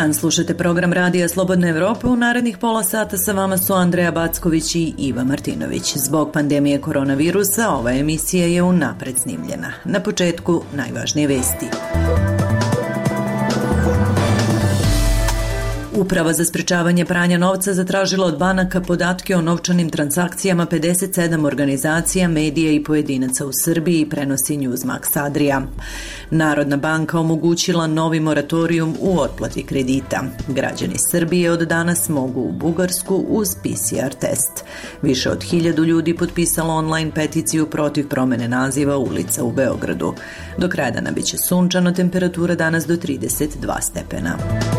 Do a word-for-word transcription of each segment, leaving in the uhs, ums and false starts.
dan, slušate program Radija Slobodne Evrope. U narednih pola sata sa vama su Andreja Backović i Iva Martinović. Zbog pandemije koronavirusa ova emisija je unapred snimljena. Na početku najvažnije vesti. Uprava za sprečavanje pranja novca zatražila od banaka podatke o novčanim transakcijama pedeset sedam organizacija, medija i pojedinaca u Srbiji, prenosi Newsmax Adria. Narodna banka omogućila novi moratorijum u otplati kredita. Građani Srbije od danas mogu u Bugarsku uz P C R test. Više od hiljadu ljudi potpisalo online peticiju protiv promene naziva ulica u Beogradu. Do kraja dana biće sunčano, temperatura danas do trideset dva stepena.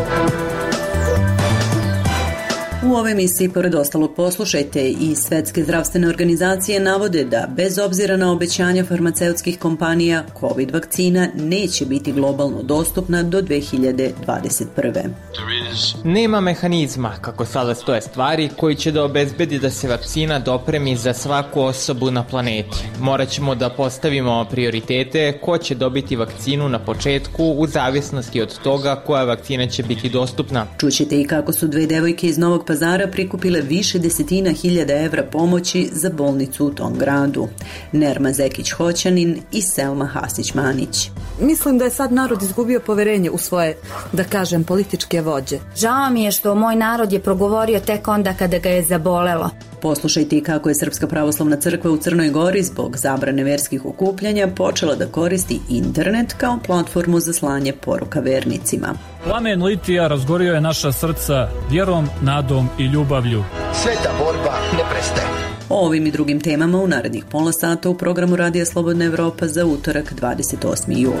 U ovoj emisiji, pored ostalog, poslušajte i Svetske zdravstvene organizacije navode da, bez obzira na obećanja farmaceutskih kompanija, COVID vakcina neće biti globalno dostupna do dve hiljade dvadeset prve. Nema mehanizma, kako sada stoje stvari, koji će da obezbedi da se vakcina dopremi za svaku osobu na planeti. Morat ćemo da postavimo prioritete ko će dobiti vakcinu na početku u zavisnosti od toga koja vakcina će biti dostupna. Čućete i kako su dve devojke iz Novog Pazara prikupile više desetina hiljada evra pomoći za bolnicu u tom gradu. Nerma Zekić-Hoćanin i Selma Hasić-Manić. Mislim da je sad narod izgubio poverenje u svoje, da kažem, političke vođe. Žao mi je što moj narod je progovorio tek onda kada ga je zabolelo. Poslušajte i kako je Srpska pravoslavna crkva u Crnoj Gori zbog zabrane verskih okupljanja počela da koristi internet kao platformu za slanje poruka vernicima. Plamen litija razgorio je naša srca vjerom, nadom i ljubavlju. Sveta borba ne prestaje. O ovim i drugim temama u narednih pola sata u programu Radija Slobodna Evropa za utorak dvadeset osmi jul.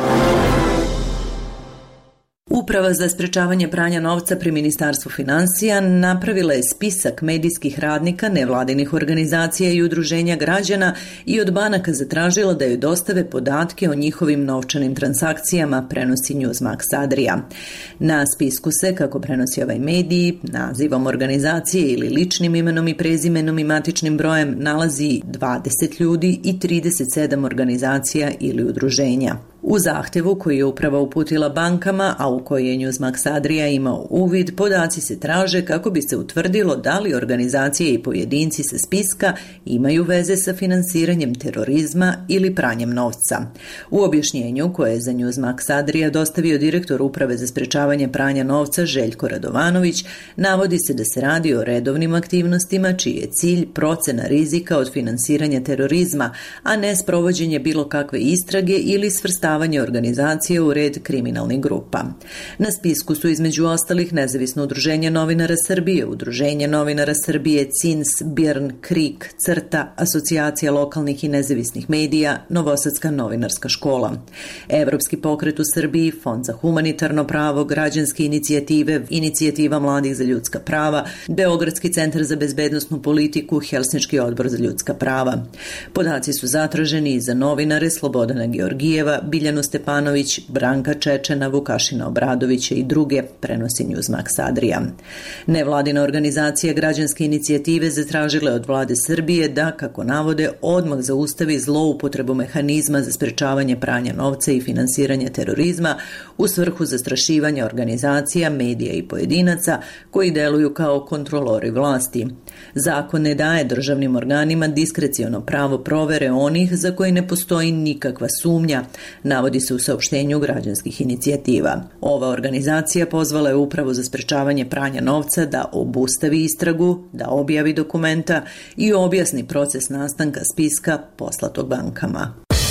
Uprava za sprečavanje pranja novca pri Ministarstvu finansija napravila je spisak medijskih radnika, nevladinih organizacija i udruženja građana i od banaka zatražila da joj dostave podatke o njihovim novčanim transakcijama, prenosi Newsmax Adria. Na spisku se, kako prenosi ovaj medij, nazivom organizacije ili ličnim imenom i prezimenom i matičnim brojem nalazi dvadeset ljudi i trideset sedam organizacija ili udruženja. U zahtevu koji je uprava uputila bankama, a u koji je Newsmax Adria imao uvid, podaci se traže kako bi se utvrdilo da li organizacije i pojedinci sa spiska imaju veze sa finansiranjem terorizma ili pranjem novca. U objašnjenju koje je za Newsmax Adria dostavio direktor Uprave za sprečavanje pranja novca Željko Radovanović, navodi se da se radi o redovnim aktivnostima čiji je cilj procena rizika od finansiranja terorizma, a ne sprovođenje bilo kakve istrage ili svrstavanje organizacije u red kriminalnih grupa. Na spisku su između ostalih Nezavisno udruženje novinara Srbije, Udruženje novinara Srbije, C I N S, Björn, Krik, Crta, Asocijacija lokalnih i nezavisnih medija, Novosadska novinarska škola, Evropski pokret u Srbiji, Fond za humanitarno pravo, Građanske inicijative, Inicijativa mladih za ljudska prava, Beogradski centar za bezbednosnu politiku, Helsinški odbor za ljudska prava. Podaci su zatraženi i za novinare Slobodana Georgijeva, Biljanu Stepanović, Branka Čečena, Vukašina Obradovića i druge, prenosi Newsmax Adria. Nevladina organizacija Građanske inicijative zatražila od vlade Srbije da, kako navode, odmah zaustavi zloupotrebu mehanizma za sprečavanje pranja novca i finansiranja terorizma u svrhu zastrašivanja organizacija, medija i pojedinaca koji deluju kao kontrolori vlasti. Zakon ne daje državnim organima diskreciono pravo provere onih za koje ne postoji nikakva sumnja, navodi se u saopštenju građanskih inicijativa. Ova organizacija pozvala je Upravu za sprečavanje pranja novca da obustavi istragu, da objavi dokumenta i objasni proces nastanka spiska poslatog bankama.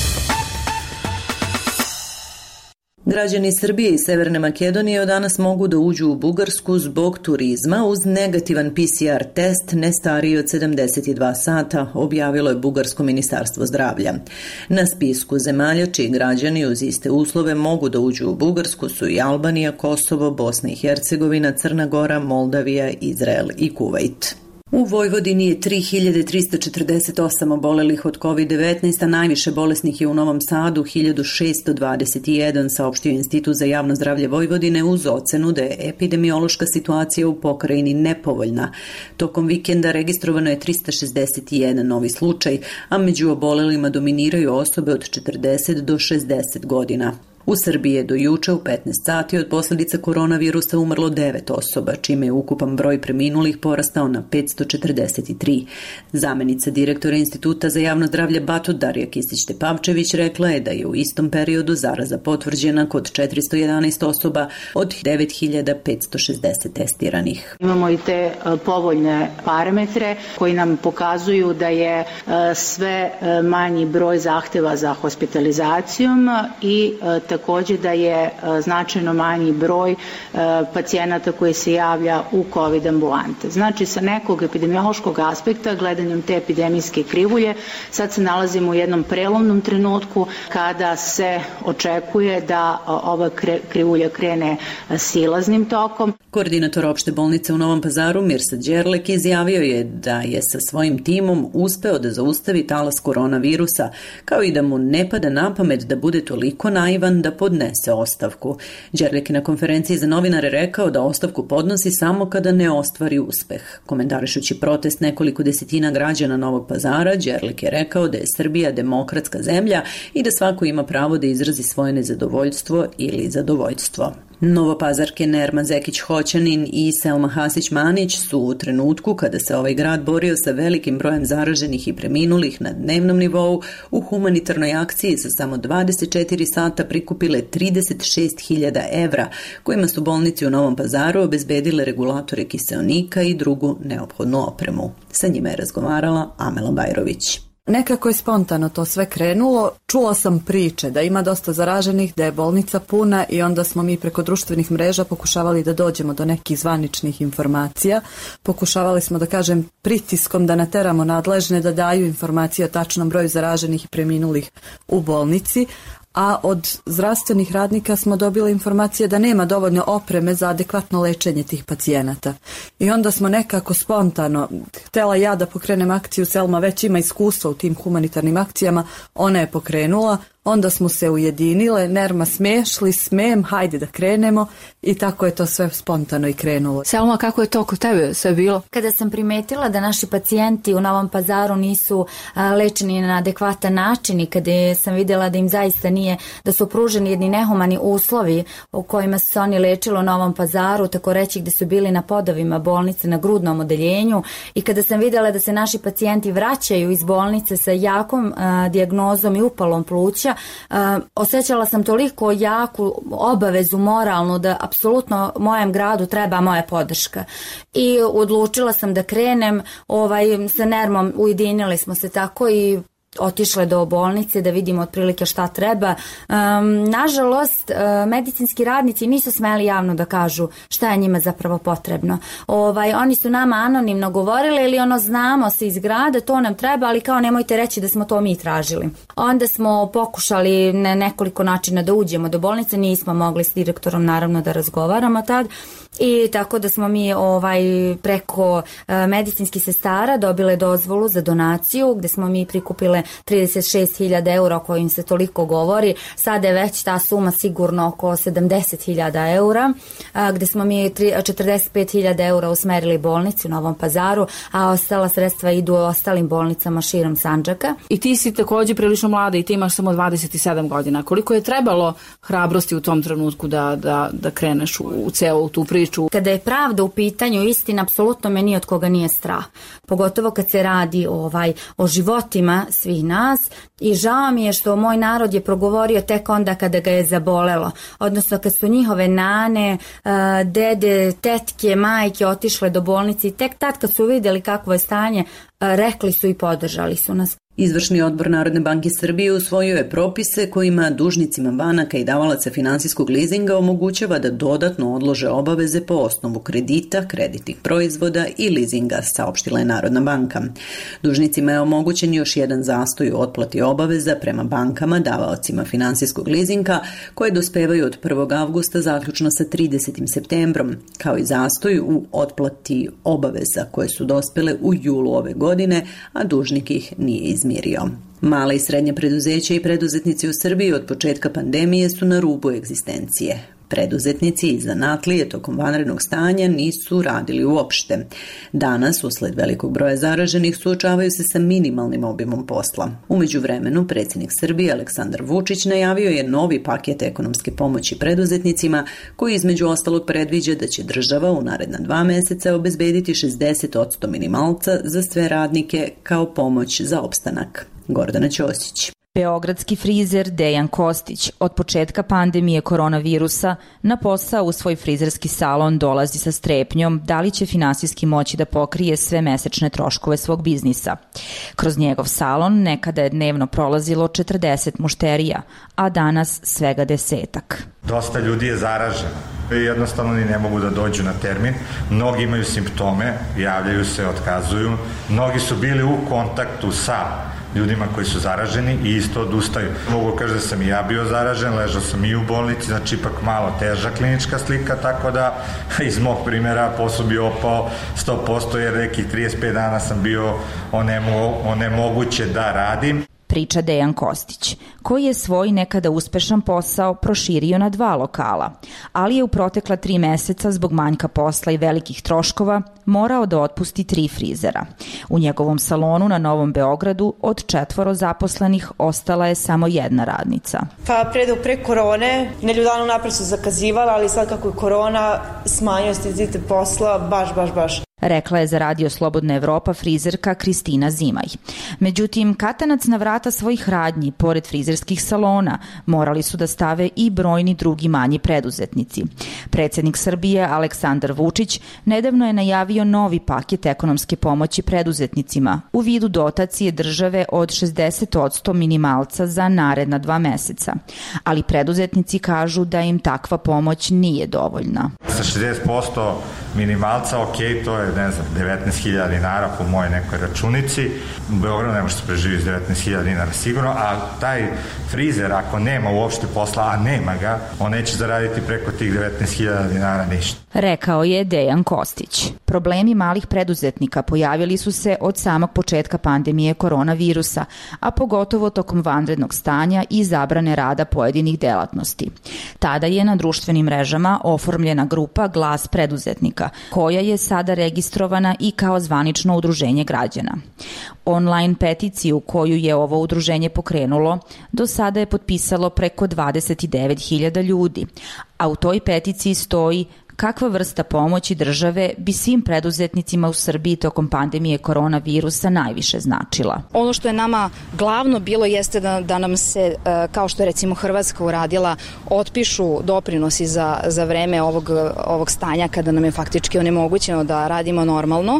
Građani Srbije i Severne Makedonije od danas mogu da uđu u Bugarsku zbog turizma uz negativan P C R test ne stariji od sedamdeset dva sata, objavilo je Bugarsko ministarstvo zdravlja. Na spisku zemalja čiji građani uz iste uslove mogu da uđu u Bugarsku su i Albanija, Kosovo, Bosna i Hercegovina, Crna Gora, Moldavija, Izrael i Kuvajt. U Vojvodini je tri hiljade trista četrdeset osam obolelih od kovid devetnaest, a najviše bolesnih je u Novom Sadu, hiljadu šesto dvadeset jedan, saopštio Institut za javno zdravlje Vojvodine uz ocenu da je epidemiološka situacija u pokrajini nepovoljna. Tokom vikenda registrovano je trista šezdeset jedan novi slučaj, a među obolelima dominiraju osobe od četrdeset do šezdeset godina. U Srbiji je do juče u petnaest sati od posljedica koronavirusa umrlo devet osoba, čime je ukupan broj preminulih porastao na petsto četrdeset tri. Zamenica direktora Instituta za javno zdravlje Batut Darija Kisić-Tepavčević rekla je da je u istom periodu zaraza potvrđena kod četiristo jedanaest osoba od devet hiljada petsto šezdeset testiranih. Imamo i te povoljne parametre koji nam pokazuju da je sve manji broj zahteva za hospitalizacijom i također da je značajno manji broj pacijenata koji se javlja u COVID ambulante. Znači, sa nekog epidemiološkog aspekta, gledanjem te epidemijske krivulje, sad se nalazimo u jednom prelomnom trenutku kada se očekuje da ova krivulja krene silaznim tokom. Koordinator opšte bolnice u Novom Pazaru Mirsad Đerlek izjavio je da je sa svojim timom uspeo da zaustavi talas koronavirusa, kao i da mu ne pada na pamet da bude toliko naivan da podnese ostavku. Đerlek je na konferenciji za novinare rekao da ostavku podnosi samo kada ne ostvari uspeh. Komentarišući protest nekoliko desetina građana Novog Pazara, Đerlek je rekao da je Srbija demokratska zemlja i da svako ima pravo da izrazi svoje nezadovoljstvo ili zadovoljstvo. Novopazarke Nerma Zekić-Hoćanin i Selma Hasić-Manić su u trenutku kada se ovaj grad borio sa velikim brojem zaraženih i preminulih na dnevnom nivou u humanitarnoj akciji sa samo dvadeset četiri sata prikupile trideset šest hiljada evra, kojima su bolnici u Novom Pazaru obezbedile regulatore kiseonika i drugu neophodnu opremu. Sa njima je razgovarala Amela Bajrović. Nekako je spontano to sve krenulo. Čula sam priče da ima dosta zaraženih, da je bolnica puna i onda smo mi preko društvenih mreža pokušavali da dođemo do nekih zvaničnih informacija. Pokušavali smo, da kažem, pritiskom da nateramo nadležne da daju informacije o tačnom broju zaraženih i preminulih u bolnici, a od zdravstvenih radnika smo dobili informacije da nema dovoljno opreme za adekvatno lečenje tih pacijenata. I onda smo nekako spontano, htjela ja da pokrenem akciju, Selma već ima iskustva u tim humanitarnim akcijama, ona je pokrenula, onda smo se ujedinile, Nerma smešli, smem, hajde da krenemo i tako je to sve spontano i krenulo. Selma, kako je to kod tebe sve bilo? Kada sam primetila da naši pacijenti u Novom Pazaru nisu a, lečeni na adekvatan način i kada sam vidjela da im zaista nije, da su pruženi jedni nehumani uslovi u kojima su se oni lečili u Novom Pazaru, tako reći gdje su bili na podovima bolnice, na grudnom odeljenju, i kada sam vidjela da se naši pacijenti vraćaju iz bolnice sa jakom a, dijagnozom i upalom pluća, Uh, osjećala sam toliko jaku obavezu moralnu da apsolutno mojem gradu treba moja podrška. I odlučila sam da krenem, ovaj, sa Nermom ujedinili smo se tako i otišle do bolnice da vidimo otprilike šta treba. Um, nažalost, uh, medicinski radnici nisu smeli javno da kažu šta je njima zapravo potrebno. Ovaj, oni su nama anonimno govorili ili ono znamo se iz grada, to nam treba, ali kao nemojte reći da smo to mi tražili. Onda smo pokušali na nekoliko načina da uđemo do bolnice, nismo mogli s direktorom naravno da razgovaramo tad. I tako da smo mi ovaj preko e, medicinskih sestara dobile dozvolu za donaciju gdje smo mi prikupile trideset šest hiljada eura o kojim se toliko govori. Sada je već ta suma sigurno oko sedamdeset hiljada eura, a, gdje smo mi četrdeset pet hiljada eura usmerili bolnici u Novom Pazaru, a ostala sredstva idu u ostalim bolnicama širom Sandžaka. I ti si također prilično mlada i ti imaš samo dvadeset sedam godina. Koliko je trebalo hrabrosti u tom trenutku da, da, da kreneš u, u celu tu priču? Kada je pravda u pitanju, istina, apsolutno me ni od koga nije strah. Pogotovo kad se radi ovaj, o životima svih nas, i žao mi je što moj narod je progovorio tek onda kada ga je zabolelo. Odnosno kad su njihove nane, dede, tetke, majke otišle do bolnice i tek tad kad su vidjeli kakvo je stanje, rekli su i podržali su nas. Izvršni odbor Narodne banke Srbije usvojio je propise kojima dužnicima banaka i davalaca finansijskog lizinga omogućava da dodatno odlože obaveze po osnovu kredita, kreditnih proizvoda i lizinga, saopštila je Narodna banka. Dužnicima je omogućen još jedan zastoj u otplati obaveza prema bankama davaocima finansijskog lizinga koje dospevaju od prvog avgusta zaključno sa tridesetim septembrom, kao i zastoj u otplati obaveza koje su dospele u julu ove godine, a dužnik ih nije izmirio. Male i srednje preduzeća i preduzetnici u Srbiji od početka pandemije su na rubu egzistencije. Preduzetnici i zanatlije tokom vanrednog stanja nisu radili uopšte. Danas, usled velikog broja zaraženih, suočavaju se sa minimalnim obimom posla. U međuvremenu, predsjednik Srbije Aleksandar Vučić najavio je novi paket ekonomske pomoći preduzetnicima, koji između ostalog predviđa da će država u naredna dva meseca obezbediti šezdeset posto minimalca za sve radnike kao pomoć za opstanak. Gordana Ćosić. Beogradski frizer Dejan Kostić od početka pandemije koronavirusa na posao u svoj frizerski salon dolazi sa strepnjom da li će finansijski moći da pokrije sve mesečne troškove svog biznisa. Kroz njegov salon nekada je dnevno prolazilo četrdeset mušterija, a danas svega desetak. Dosta ljudi je zaraženo i jednostavno ni ne mogu da dođu na termin. Mnogi imaju simptome, javljaju se, otkazuju. Mnogi su bili u kontaktu sa ljudima koji su zaraženi i isto odustaju. Mogu kaži da sam i ja bio zaražen, ležao sam i u bolnici, znači ipak malo teža klinička slika, tako da iz mog primjera posao bi opao sto posto jer nekih trideset pet dana sam bio onemo, onemoguće da radim. Priča Dejan Kostić, koji je svoj nekada uspešan posao proširio na dva lokala, ali je u protekla tri meseca zbog manjka posla i velikih troškova morao da otpusti tri frizera. U njegovom salonu na Novom Beogradu od četvoro zaposlenih ostala je samo jedna radnica. Pa pre, pre korone, nedelju dana napred su zakazivala, ali sad kako je korona, smanjio intenzitet posla, baš, baš, baš. Rekla je za Radio Slobodna Evropa frizerka Kristina Zimaj. Međutim, katanac na vrata svojih radnji, pored frizerskih salona, morali su da stave i brojni drugi manji preduzetnici. Predsjednik Srbije Aleksandar Vučić nedavno je najavio novi paket ekonomske pomoći preduzetnicima u vidu dotacije države od šezdeset posto minimalca za naredna dva meseca. Ali preduzetnici kažu da im takva pomoć nije dovoljna. Sa šezdeset posto minimalca, ok, to je, ne znam, devetnaest hiljada dinara po moje nekoj računici. U Beogradu ne može se preživiti s devetnaest hiljada dinara sigurno, a taj frizer ako nema uopšte posla, a nema ga, on neće zaraditi preko tih devetnaest hiljada dinara ništa. Rekao je Dejan Kostić. Problemi malih preduzetnika pojavili su se od samog početka pandemije koronavirusa, a pogotovo tokom vanrednog stanja i zabrane rada pojedinih delatnosti. Tada je na društvenim mrežama oformljena grupa Glas preduzetnika, koja je sada registrovana i kao zvanično udruženje građana. Online peticiju koju je ovo udruženje pokrenulo do sada je potpisalo preko dvadeset devet hiljada ljudi, a u toj peticiji stoji kakva vrsta pomoći države bi svim preduzetnicima u Srbiji tokom pandemije koronavirusa najviše značila. Ono što je nama glavno bilo jeste da, da nam se, kao što je recimo Hrvatska uradila, otpišu doprinosi za, za vreme ovog, ovog stanja kada nam je faktički onemogućeno da radimo normalno.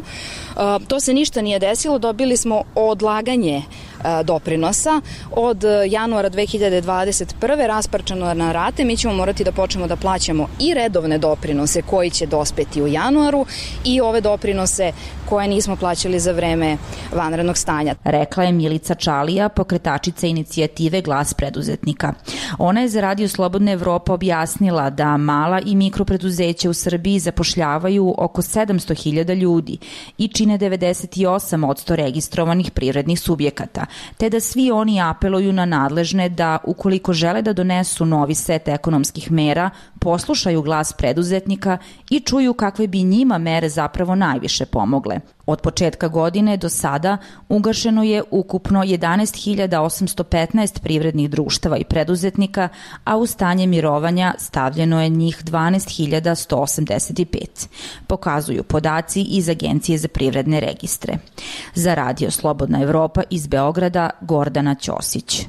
To se ništa nije desilo, dobili smo odlaganje doprinosa od januara dve hiljade dvadeset prve rasparčano na rate. Mi ćemo morati da počnemo da plaćamo i redovne doprinose koji će dospeti u januaru i ove doprinose koje nismo plaćali za vreme vanrednog stanja. Rekla je Milica Čalija, pokretačica inicijative Glas preduzetnika. Ona je za Radio Slobodna Evropa objasnila da mala i mikropreduzeća u Srbiji zapošljavaju oko sedamsto hiljada ljudi i čine devedeset osam posto registrovanih privrednih subjekata, te da svi oni apeluju na nadležne da, ukoliko žele da donesu novi set ekonomskih mera, poslušaju glas preduzetnika i čuju kakve bi njima mere zapravo najviše pomogle. Od početka godine do sada ugašeno je ukupno jedanaest hiljada osamsto petnaest privrednih društava i preduzetnika, a u stanje mirovanja stavljeno je njih dvanaest hiljada sto osamdeset pet. Pokazuju podaci iz Agencije za privredne registre. Za Radio Slobodna Evropa iz Beograda, Gordana Ćosić.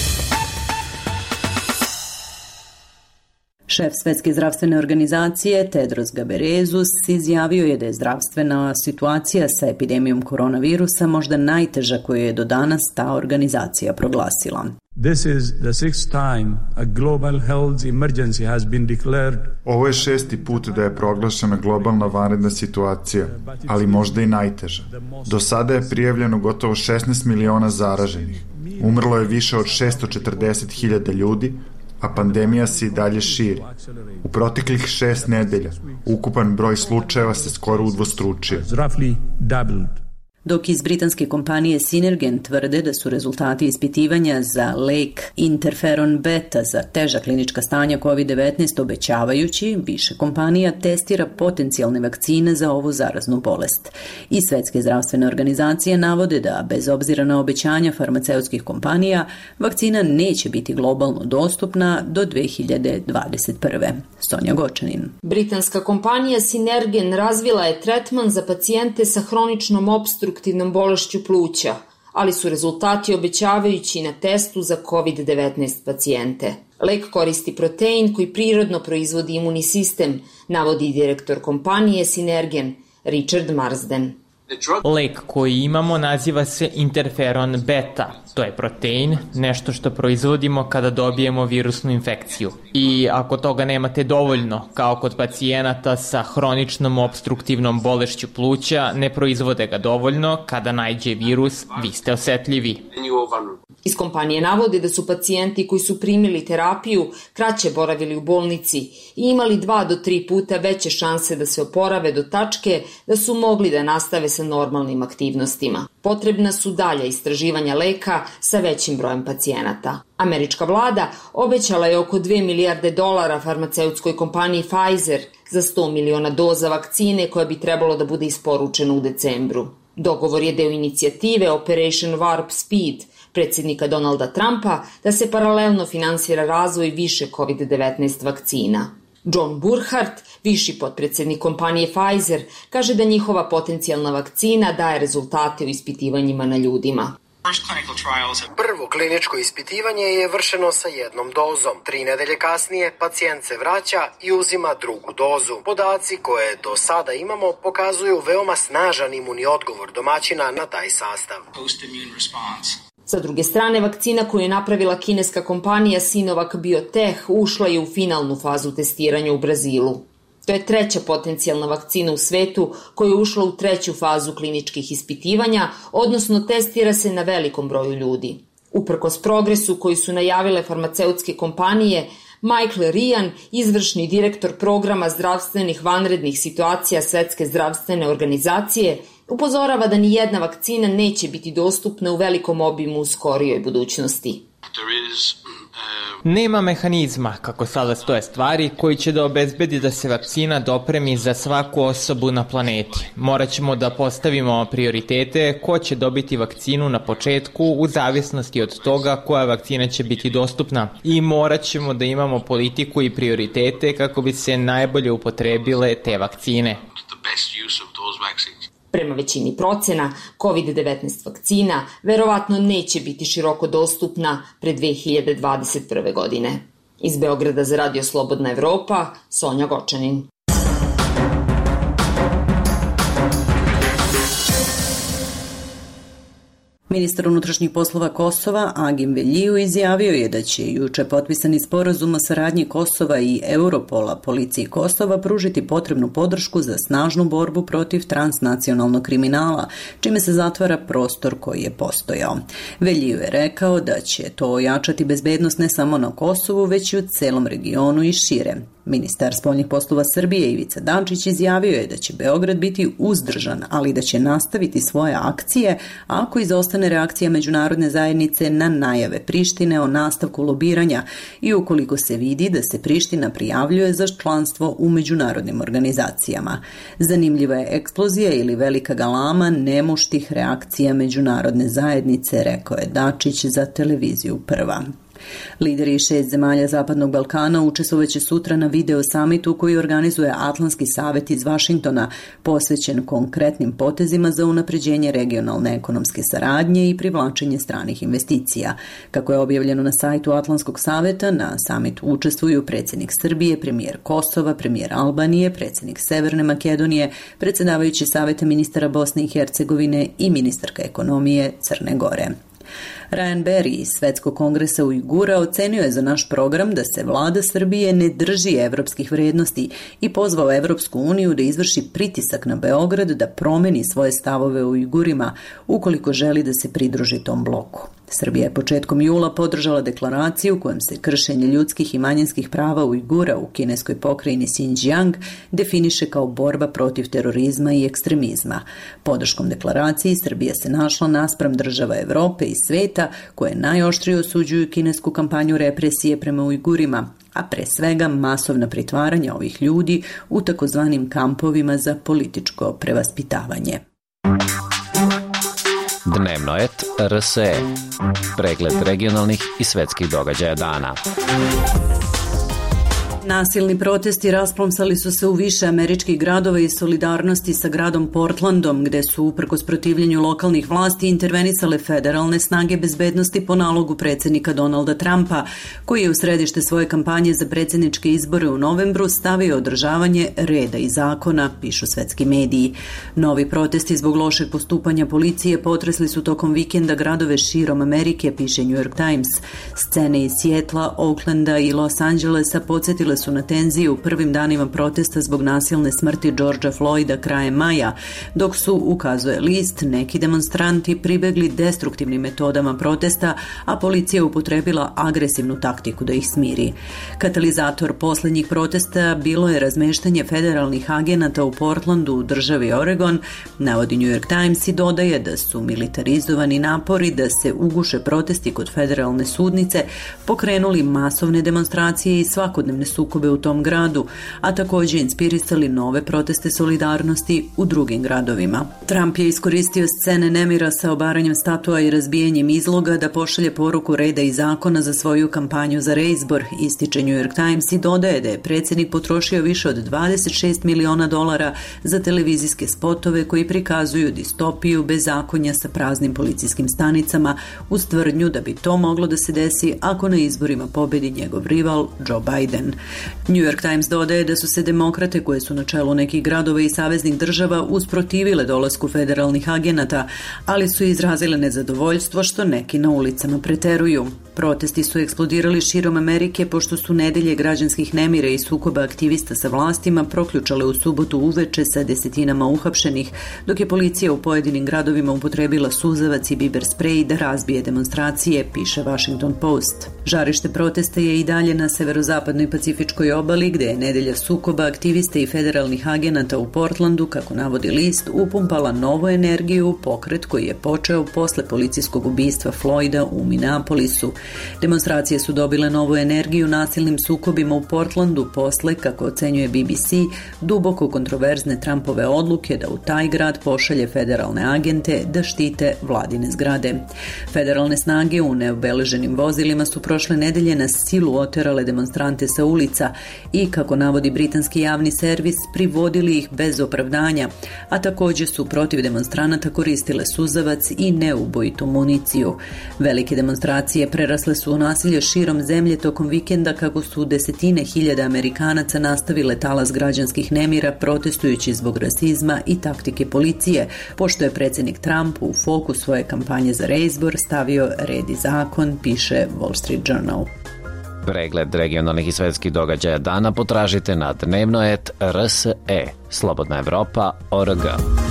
Šef Svetske zdravstvene organizacije Tedros Ghebreyesus izjavio je da je zdravstvena situacija sa epidemijom koronavirusa možda najteža koju je do danas ta organizacija proglasila. This is the sixth time a global health emergency has been declared. Ovo je šesti put da je proglašena globalna vanredna situacija, ali možda i najteža. Do sada je prijavljeno gotovo šesnaest miliona zaraženih. Umrlo je više od šesto četrdeset hiljada ljudi, a pandemija se i dalje širi. U proteklih šest nedelja ukupan broj slučajeva se skoro udvostručio. dok iz britanske kompanije Synergen tvrde da su rezultati ispitivanja za lek interferon beta za teža klinička stanja kovid devetnaest obećavajući, više kompanija testira potencijalne vakcine za ovu zaraznu bolest. I Svetske zdravstvene organizacije navode da, bez obzira na obećanja farmaceutskih kompanija, vakcina neće biti globalno dostupna do dve hiljade dvadeset prve. Sonja Gočanin. Britanska kompanija Synergen razvila je tretman za pacijente sa hroničnom opstruktivnom bolešću pluća, ali su rezultati obećavajući na testu za kovid devetnaest pacijente. Lek koristi protein koji prirodno proizvodi imunni sistem, navodi direktor kompanije Synergen, Richard Marsden. Lek koji imamo naziva se interferon beta. To je protein, nešto što proizvodimo kada dobijemo virusnu infekciju. I ako toga nemate dovoljno, kao kod pacijenata sa hroničnom opstruktivnom bolešću pluća, ne proizvode ga dovoljno, kada naiđe virus, vi ste osetljivi. Iz kompanije navode da su pacijenti koji su primili terapiju kraće boravili u bolnici i imali dva do tri puta veće šanse da se oporave do tačke da su mogli da nastave sa normalnim aktivnostima. Potrebna su dalja istraživanja leka sa većim brojem pacijenata. Američka vlada obećala je oko dve milijarde dolara farmaceutskoj kompaniji Pfizer za sto miliona doza vakcine koja bi trebalo da bude isporučena u decembru. Dogovor je deo inicijative Operation Warp Speed predsjednika Donalda Trumpa da se paralelno finansira razvoj više kovid devetnaest vakcina. John Burkhardt, viši potpredsjednik kompanije Pfizer, kaže da njihova potencijalna vakcina daje rezultate u ispitivanjima na ljudima. Prvo kliničko ispitivanje je vršeno sa jednom dozom. Tri nedelje kasnije pacijent se vraća i uzima drugu dozu. Podaci koje do sada imamo pokazuju veoma snažan imunni odgovor domaćina na taj sastav. Sa druge strane, vakcina koju je napravila kineska kompanija Sinovac Biotech ušla je u finalnu fazu testiranja u Brazilu. To je treća potencijalna vakcina u svetu koja je ušla u treću fazu kliničkih ispitivanja, odnosno testira se na velikom broju ljudi. Uprkos progresu koji su najavile farmaceutske kompanije, Michael Ryan, izvršni direktor programa zdravstvenih vanrednih situacija Svetske zdravstvene organizacije, upozorava da ni jedna vakcina neće biti dostupna u velikom obimu u skorijoj budućnosti. Nema mehanizma, kako sada stoje stvari, koji će da obezbedi da se vakcina dopremi za svaku osobu na planeti. Morat ćemo da postavimo prioritete ko će dobiti vakcinu na početku u zavisnosti od toga koja vakcina će biti dostupna. I morat ćemo da imamo politiku i prioritete kako bi se najbolje upotrebile te vakcine. Prema većini procena, kovid devetnaest vakcina verovatno neće biti široko dostupna pre dve hiljade dvadeset prve. godine. Iz Beograda za Radio Slobodna Evropa, Sonja Gočanin. Ministar unutrašnjih poslova Kosova Agim Veljiju izjavio je da će juče potpisani sporazum o saradnji Kosova i Europola policiji Kosova pružiti potrebnu podršku za snažnu borbu protiv transnacionalnog kriminala, čime se zatvara prostor koji je postojao. Veljiju je rekao da će to ojačati bezbednost ne samo na Kosovu, već i u celom regionu i šire. Ministar spoljnih poslova Srbije Ivica Dačić izjavio je da će Beograd biti uzdržan, ali da će nastaviti svoje akcije ako izostane reakcija međunarodne zajednice na najave Prištine o nastavku lobiranja i ukoliko se vidi da se Priština prijavljuje za članstvo u međunarodnim organizacijama. Zanimljiva je eksplozija ili velika galama nemuštih reakcija međunarodne zajednice, rekao je Dačić za televiziju Prva. Lideri šest zemalja Zapadnog Balkana učestvovaće sutra na video samitu koji organizuje Atlantski savet iz Vašingtona, posvećen konkretnim potezima za unapređenje regionalne ekonomske saradnje i privlačenje stranih investicija. Kako je objavljeno na sajtu Atlantskog saveta, na samitu učestvuju predsjednik Srbije, premijer Kosova, premijer Albanije, predsjednik Severne Makedonije, predsjedavajući Saveta ministara Bosne i Hercegovine i ministarka ekonomije Crne Gore. Ryan Berry iz Svetskog kongresa Ujgura ocenio je za naš program da se vlada Srbije ne drži evropskih vrednosti i pozvao Evropsku uniju da izvrši pritisak na Beograd da promeni svoje stavove o Ujgurima ukoliko želi da se pridruži tom bloku. Srbija je početkom jula podržala deklaraciju kojom se kršenje ljudskih i manjinskih prava Ujgura u kineskoj pokrajini Xinjiang definiše kao borba protiv terorizma i ekstremizma. Podrškom deklaraciji Srbija se našla naspram država Evrope i sveta koje najoštrije osuđuju kinesku kampanju represije prema Ujgurima, a pre svega masovna pritvaranja ovih ljudi u takozvanim kampovima za političko prevaspitavanje. Dnevno et R S E. Pregled regionalnih i svetskih događaja dana. Nasilni protesti rasplomsali su se u više američkih gradova iz solidarnosti sa gradom Portlandom, gde su uprkos protivljenju lokalnih vlasti intervenisale federalne snage bezbednosti po nalogu predsjednika Donalda Trumpa, koji je u središte svoje kampanje za predsjedničke izbore u novembru stavio održavanje reda i zakona, pišu svetski mediji. Novi protesti zbog lošeg postupanja policije potresli su tokom vikenda gradove širom Amerike, piše New York Times. Scene iz Sijetla, Oaklanda i Los Angelesa podsjetile su na tenziju u prvim danima protesta zbog nasilne smrti Georgea Floyda krajem maja, dok su, ukazuje list, neki demonstranti pribegli destruktivnim metodama protesta, a policija upotrebila agresivnu taktiku da ih smiri. Katalizator posljednjih protesta bilo je razmeštanje federalnih agenata u Portlandu u državi Oregon, navodi New York Times i dodaje da su militarizovani napori da se uguše protesti kod federalne sudnice pokrenuli masovne demonstracije i svakodnevne sukobe u tom gradu, a također inspirisali nove proteste solidarnosti u drugim gradovima. Trump je iskoristio scene nemira sa obaranjem statua i razbijanjem izloga da pošalje poruku reda i zakona za svoju kampanju za reizbor, ističe New York Times i dodaje da je predsjednik potrošio više od dvadeset šest miliona dolara za televizijske spotove koji prikazuju distopiju bezakonja sa praznim policijskim stanicama uz tvrdnju da bi to moglo da se desi ako na izborima pobedi njegov rival Joe Biden. New York Times dodaje da su se demokrate koje su na čelu nekih gradova i saveznih država usprotivile dolasku federalnih agenata, ali su izrazile nezadovoljstvo što neki na ulicama preteruju. Protesti su eksplodirali širom Amerike pošto su nedelje građanskih nemira i sukoba aktivista sa vlastima proključale u subotu uveče sa desetinama uhapšenih, dok je policija u pojedinim gradovima upotrebila suzavac i biber sprej da razbije demonstracije, piše Washington Post. Žarište protesta je i dalje na severozapadnoj Pacifičkoj obali, gde je nedelja sukoba aktivista i federalnih agenata u Portlandu, kako navodi list, upumpala novu energiju u pokret koji je počeo posle policijskog ubistva Floyda u Minneapolisu. Demonstracije su dobile novu energiju nasilnim sukobima u Portlandu posle, kako ocenjuje B B C, duboko kontroverzne Trumpove odluke da u taj grad pošalje federalne agente da štite vladine zgrade. Federalne snage u neobeleženim vozilima su prošle nedelje na silu oterale demonstrante sa ulica i, kako navodi britanski javni servis, privodili ih bez opravdanja, a također su protiv demonstranata koristile suzavac i neubojitu municiju. Velike demonstracije prerasle su u nasilje širom zemlje tokom vikenda, kako su desetine hiljada Amerikanaca nastavile talas građanskih nemira protestujući zbog rasizma i taktike policije, pošto je predsjednik Trump u fokus svoje kampanje za reizbor stavio red i zakon, piše Wall Street Journal. Pregled regionalnih i svetskih događaja dana potražite na dnevno et R S E. Slobodna Evropa O R G.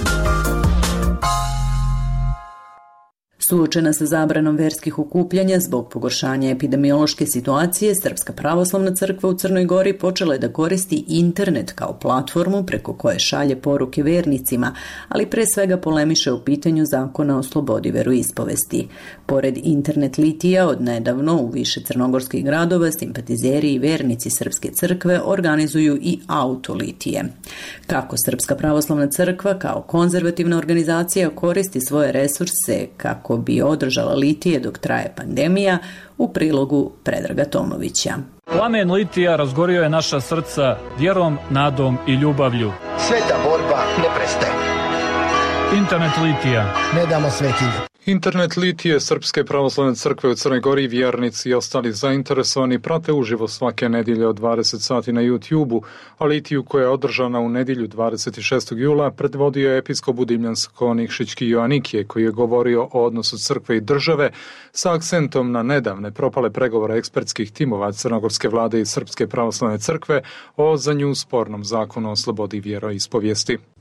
Suočena sa zabranom verskih okupljanja zbog pogoršanja epidemiološke situacije, Srpska pravoslavna crkva u Crnoj Gori počela je da koristi internet kao platformu preko koje šalje poruke vernicima, ali pre svega polemiše o pitanju zakona o slobodi veroispovesti. Pored internet litija, od nedavno u više crnogorskih gradova simpatizeri i vernici Srpske crkve organizuju i auto litije. Kako Srpska pravoslavna crkva kao konzervativna organizacija koristi svoje resurse kako bi održala litije dok traje pandemija, u prilogu Predraga Tomovića. Plamen litija razgorio je naša srca vjerom, nadom i ljubavlju. Sveta borba ne prestaje. Internet litija. Ne damo svetinje. Internet litije Srpske pravoslavne crkve u Crnoj Gori, vjernici i ostali zainteresovani prate uživo svake nedjelje od dvadeset sati na YouTube-u, a litiju koja je održana u nedjelju dvadeset šestog jula predvodio je episkop Budimljansko-Nikšićki Joanikije, koji je govorio o odnosu crkve i države sa akcentom na nedavne propale pregovore ekspertskih timova crnogorske vlade i Srpske pravoslavne crkve o za nju spornom zakonu o slobodi vjeroispovijesti.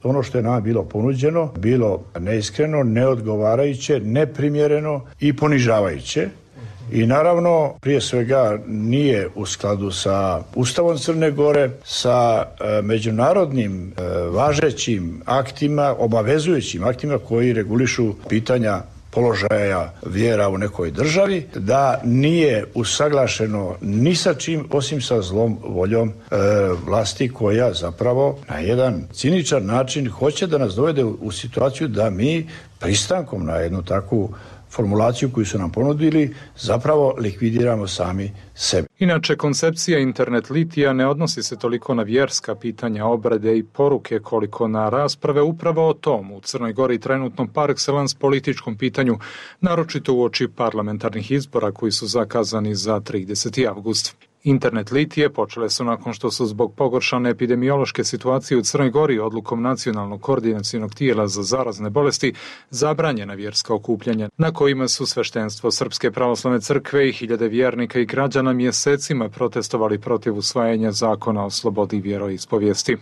ono što je nama bilo ponuđeno bilo neiskreno, neodgovarajuće, neprimjereno i ponižavajuće. I naravno, prije svega nije u skladu sa Ustavom Crne Gore, sa e, međunarodnim e, važećim aktima, obavezujućim aktima koji regulišu pitanja položaja vjera u nekoj državi, da nije usaglašeno ni sa čim osim sa zlom voljom e, vlasti koja zapravo na jedan ciničan način hoće da nas dovede u, u situaciju da mi pristankom na jednu takvu formulaciju koju su nam ponudili zapravo likvidiramo sami sebe. Inače, koncepcija internet litija ne odnosi se toliko na vjerska pitanja, obrede i poruke koliko na rasprave upravo o tom u Crnoj Gori trenutno par excellence političkom pitanju, naročito uoči parlamentarnih izbora koji su zakazani za trideseti avgust. Internet litije počele su nakon što su zbog pogoršane epidemiološke situacije u Crnoj Gori odlukom Nacionalnog koordinacionog tijela za zarazne bolesti zabranjena vjerska okupljanja, na kojima su sveštenstvo Srpske pravoslavne crkve i hiljade vjernika i građana mjesecima protestovali protiv usvajanja zakona o slobodi vjeroispovijesti.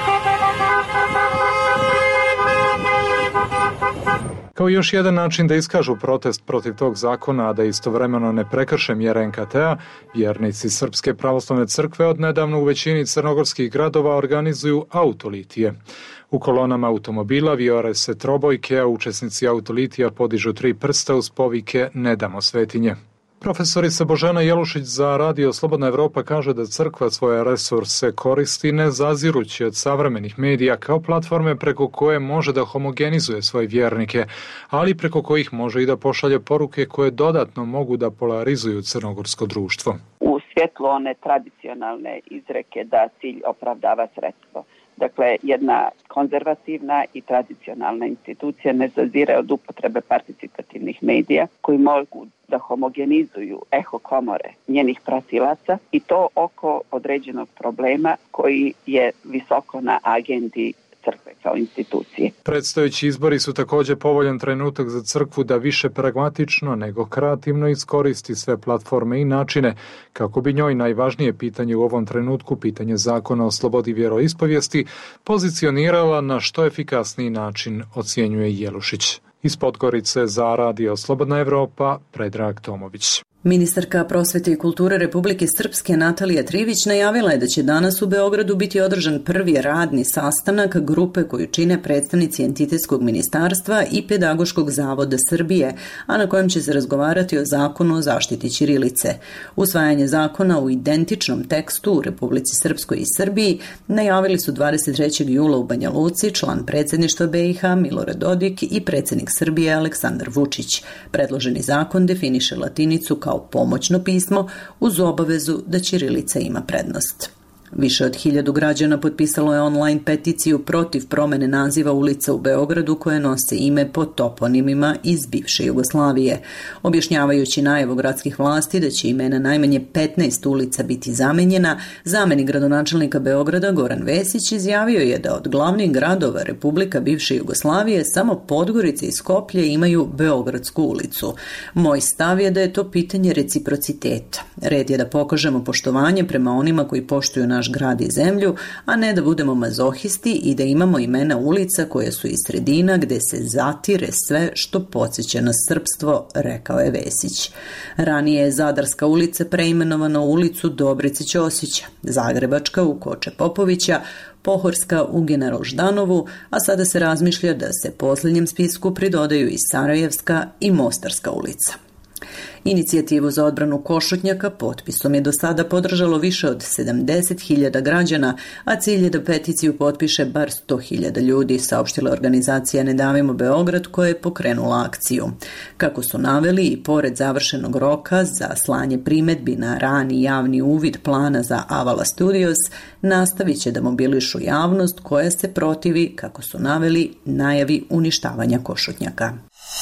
Kao još jedan način da iskažu protest protiv tog zakona, a da istovremeno ne prekrše mjere en ka te a, vjernici Srpske pravoslavne crkve odnedavno u većini crnogorskih gradova organizuju autolitije. U kolonama automobila vijore se trobojke, a učesnici autolitija podižu tri prsta uz povike "Ne damo svetinje". Profesorica Božena Jelušić za Radio Slobodna Evropa kaže da crkva svoje resurse koristi ne zazirući od savremenih medija kao platforme preko koje može da homogenizuje svoje vjernike, ali preko kojih može i da pošalje poruke koje dodatno mogu da polarizuju crnogorsko društvo. U svjetlu one tradicionalne izreke da cilj opravdava sredstvo. Dakle, jedna konzervativna i tradicionalna institucija ne zazire od upotrebe participativnih medija koji mogu da homogenizuju eho komore njenih prasilaca i to oko određenog problema koji je visoko na agendi crkve kao institucije. Predstojeći izbori su također povoljan trenutak za crkvu da više pragmatično nego kreativno iskoristi sve platforme i načine kako bi njoj najvažnije pitanje u ovom trenutku, pitanje zakona o slobodi vjeroispovijesti, pozicionirala na što efikasniji način, ocjenjuje Jelušić. Iz Podgorice za Radio Slobodna Evropa, Predrag Tomović. Ministarka prosvete i kulture Republike Srpske Natalija Trivić najavila je da će danas u Beogradu biti održan prvi radni sastanak grupe koju čine predstavnici Entitetskog ministarstva i Pedagoškog zavoda Srbije, a na kojem će se razgovarati o zakonu o zaštiti ćirilice. Usvajanje zakona u identičnom tekstu u Republici Srpskoj i Srbiji najavili su dvadeset trećeg jula u Banja Luci član predsjedništva be i ha Milorad Dodik i predsjednik Srbije Aleksandar Vučić. Predloženi zakon definiše latinicu kao pomoćno pismo uz obavezu da ćirilica ima prednost. Više od hiljadu građana potpisalo je online peticiju protiv promene naziva ulica u Beogradu koje nose ime po toponimima iz bivše Jugoslavije. Objašnjavajući najavu gradskih vlasti da će imena najmanje petnaest ulica biti zamenjena, zamenik gradonačelnika Beograda Goran Vesić izjavio je da od glavnih gradova Republika bivše Jugoslavije samo Podgorica i Skoplje imaju Beogradsku ulicu. Moj stav je da je to pitanje reciprociteta. Red je da pokažemo poštovanje prema onima koji poštuju naš grad i zemlju, a ne da budemo mazohisti i da imamo imena ulica koje su iz sredina gde se zatire sve što podsjeća na srpstvo, rekao je Vesić. Ranije je Zadarska ulica preimenovana u ulicu Dobrice Ćosića, Zagrebačka u Koče Popovića, Pohorska u General Ždanovu, a sada se razmišlja da se posljednjem spisku pridodaju i Sarajevska i Mostarska ulica. Inicijativu za odbranu košutnjaka potpisom je do sada podržalo više od sedamdeset hiljada građana, a cilj je da peticiju potpiše bar sto hiljada ljudi, saopštila organizacija Ne davimo Beograd koja je pokrenula akciju. Kako su naveli, i pored završenog roka za slanje primedbi na rani javni uvid plana za Avala Studios, nastavit će da mobilišu javnost koja se protivi, kako su naveli, najavi uništavanja košutnjaka.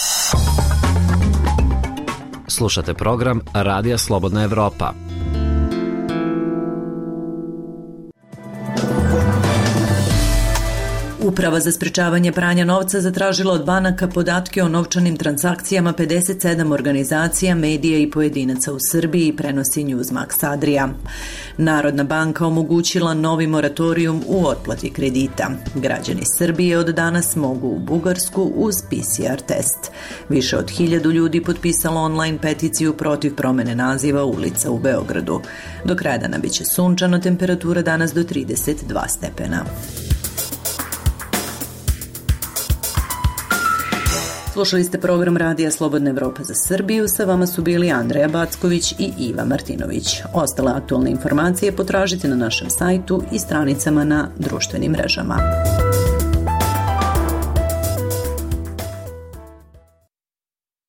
Slušate program Radija Slobodna Evropa. U Uprava za sprečavanje pranja novca zatražila od banaka podatke o novčanim transakcijama pedeset sedam organizacija, medija i pojedinaca u Srbiji, prenosi Newsmax Adria. Narodna banka omogućila novi moratorijum u otplati kredita. Građani Srbije od danas mogu u Bugarsku uz P C R test. Više od hiljadu ljudi potpisalo online peticiju protiv promene naziva ulica u Beogradu. Do kraja dana biće sunčano, temperatura danas do trideset dva stepena. Slušali ste program Radija Slobodna Evropa za Srbiju, sa vama su bili Andreja Backović i Iva Martinović. Ostale aktualne informacije potražite na našem sajtu i stranicama na društvenim mrežama.